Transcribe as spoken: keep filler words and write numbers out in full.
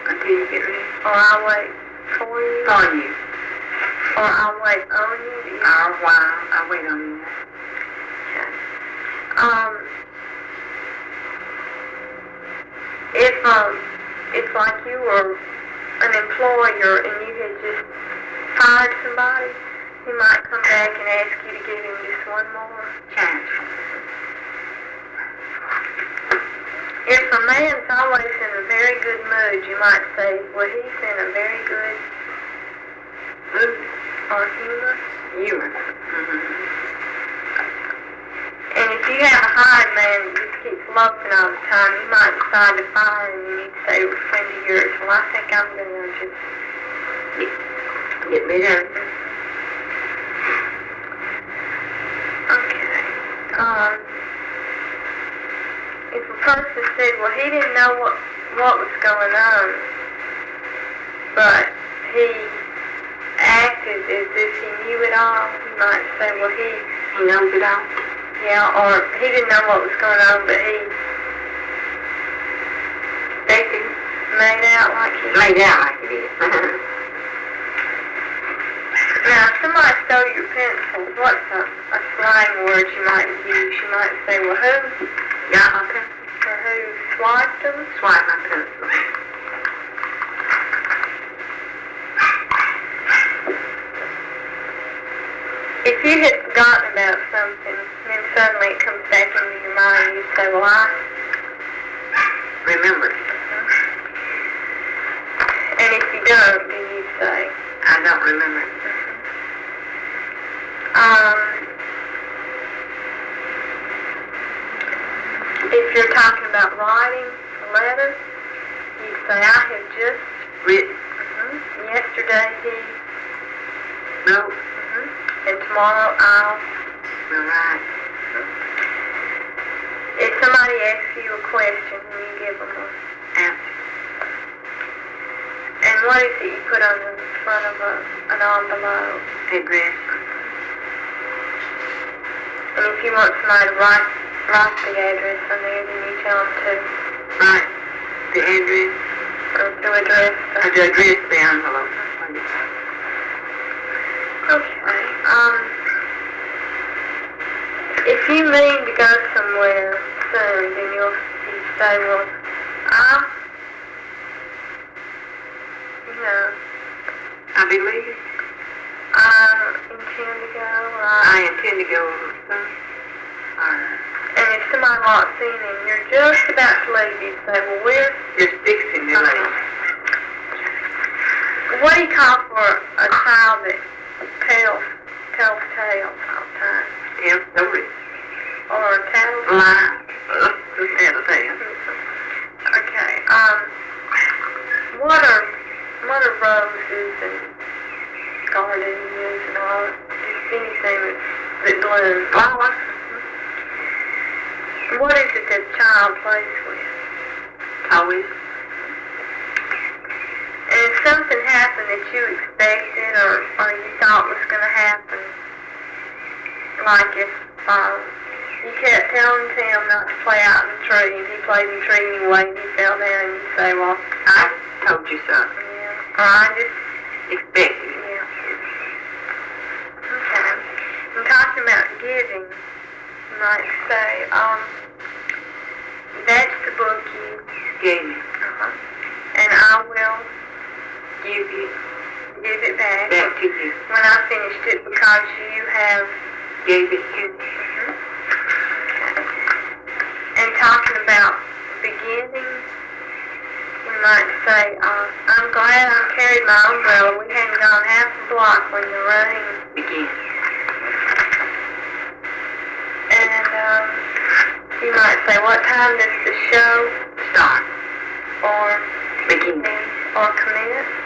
until you get ready. Or I'll wait for you. For you. Or I'll wait on you. you I'll while. I'll wait on you. Okay. Um, if, um, it's like you were an employer and you had just hired somebody, he might come back and ask you to give him just one more chance. If a man's always in a very good mood, you might say, well, he's in a very good mood or humor. Humor. Mm-hmm. And if you have a hired man that just keeps loafing all the time, you might decide to fire him and you need to say to a friend of yours, well, I think I'm going to just get, get rid of him. Okay. Um, if a person said, well, he didn't know what, what was going on, but he acted as if he knew it all, you might say, well, he, he knows it all. Yeah, or he didn't know what was going on, but he acted, made out like he made out like it is. Now, if somebody stole your pencil, what's a, a slang word you might use? You might say, well, who? Got my pencil. Or who swiped them? Swiped my pencil. If you had forgotten about something, and then suddenly it comes back into your mind, you say, well, I remember. Uh-huh. And if you don't, then you say, I don't remember. Um, if you're talking about writing a letter, you say, I have just written. Uh-huh. Yesterday he wrote. Uh-huh. And tomorrow I'll will write. Uh-huh. If somebody asks you a question and you give them an answer. And what is it you put on the front of a, an envelope? Address. And if you want somebody to write, write the address on there, then you tell them to write the address. Or to address the, to address the envelope. Okay. Um, if you mean to go somewhere soon, then you'll you say, well, I, you know, I believe I intend to go. Or I, I intend to go soon. Or, and if somebody walks in and you're just about to leave, you say, well, we're just fixing the okay. leave. What do you call for a child that tells tells tales all the time? Tells stories. Or a tale? Lies. Tell tales. Okay. Um. What are what are roses and gardenias and all? Just anything that that blooms. Flowers. What is it that a child plays with? Toys. And if something happened that you expected or, or you thought was going to happen, like if um, you kept telling Tim not to play out in the tree and he played in the tree anyway and he fell down and you say, well, I told you so. Yeah. Or I just expected it. Yeah. Okay. I'm talking about giving. You might say, um, that's the book you gave me. Uh-huh. And I will give you give it back, back to you when I finished it because you have gave it to me. Mm-hmm. Okay. And talking about beginning, we might say, uh, I'm glad I carried my umbrella. We hadn't gone half a block when the rain began. And um, you might say, what time does the show start? Or begin. Or commit?